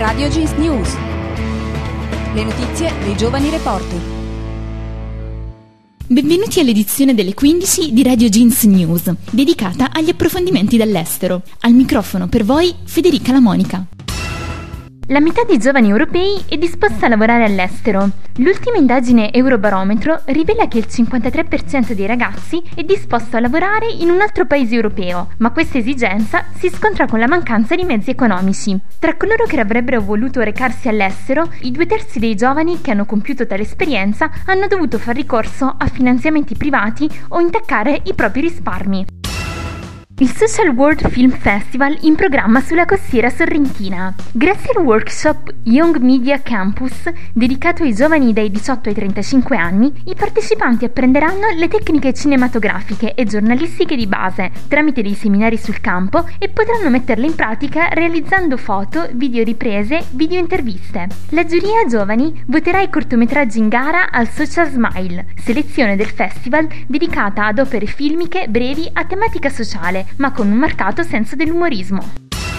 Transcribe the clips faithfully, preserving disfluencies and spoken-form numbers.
Radio Jeans News. Le notizie dei giovani reporter. Benvenuti all'edizione delle quindici di Radio Jeans News, dedicata agli approfondimenti dall'estero. Al microfono per voi Federica La Monica. La metà dei giovani europei è disposta a lavorare all'estero. L'ultima indagine Eurobarometro rivela che il cinquantatré per cento dei ragazzi è disposto a lavorare in un altro paese europeo, ma questa esigenza si scontra con la mancanza di mezzi economici. Tra coloro che avrebbero voluto recarsi all'estero, i due terzi dei giovani che hanno compiuto tale esperienza hanno dovuto far ricorso a finanziamenti privati o intaccare i propri risparmi. Il Social World Film Festival in programma sulla costiera sorrentina. Grazie al workshop Young Media Campus, dedicato ai giovani dai diciotto ai trentacinque anni, i partecipanti apprenderanno le tecniche cinematografiche e giornalistiche di base, tramite dei seminari sul campo, e potranno metterle in pratica realizzando foto, video riprese, video interviste. La giuria giovani voterà i cortometraggi in gara al Social Smile, selezione del festival dedicata ad opere filmiche brevi a tematica sociale, ma con un marcato senso dell'umorismo.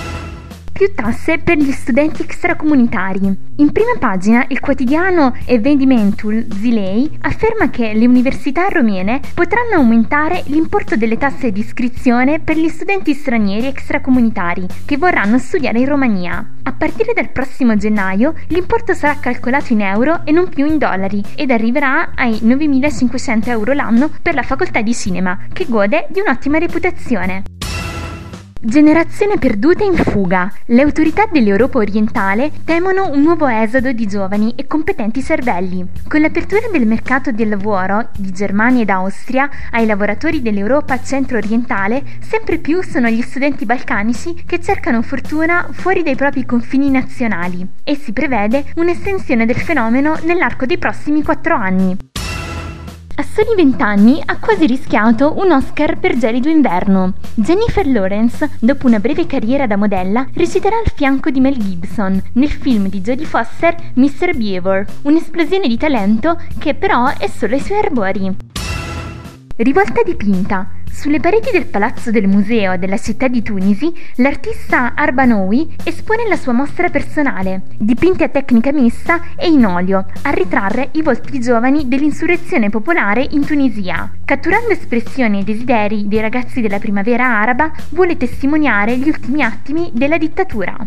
Più tasse per gli studenti extracomunitari. In prima pagina il quotidiano Evenimentul Zilei afferma che le università romene potranno aumentare l'importo delle tasse di iscrizione per gli studenti stranieri extracomunitari che vorranno studiare in Romania. A partire dal prossimo gennaio l'importo sarà calcolato in euro e non più in dollari ed arriverà ai novemilacinquecento euro l'anno per la facoltà di cinema, che gode di un'ottima reputazione. Generazione perduta in fuga. Le autorità dell'Europa orientale temono un nuovo esodo di giovani e competenti cervelli. Con l'apertura del mercato del lavoro di Germania ed Austria ai lavoratori dell'Europa centro-orientale, sempre più sono gli studenti balcanici che cercano fortuna fuori dai propri confini nazionali, e si prevede un'estensione del fenomeno nell'arco dei prossimi quattro anni. A soli vent'anni ha quasi rischiato un Oscar per Gelido inverno. Jennifer Lawrence, dopo una breve carriera da modella, reciterà al fianco di Mel Gibson nel film di Jodie Foster mister Beaver, un'esplosione di talento che però è solo ai suoi arbori. Rivolta dipinta. Sulle pareti del palazzo del museo della città di Tunisi, l'artista Arbanoui espone la sua mostra personale, dipinti a tecnica mista e in olio, a ritrarre i volti giovani dell'insurrezione popolare in Tunisia. Catturando espressioni e desideri dei ragazzi della primavera araba, vuole testimoniare gli ultimi attimi della dittatura.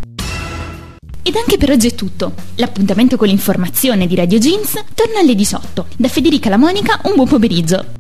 Ed anche per oggi è tutto. L'appuntamento con l'informazione di Radio Jeans torna alle diciotto. Da Federica La Monica un buon pomeriggio.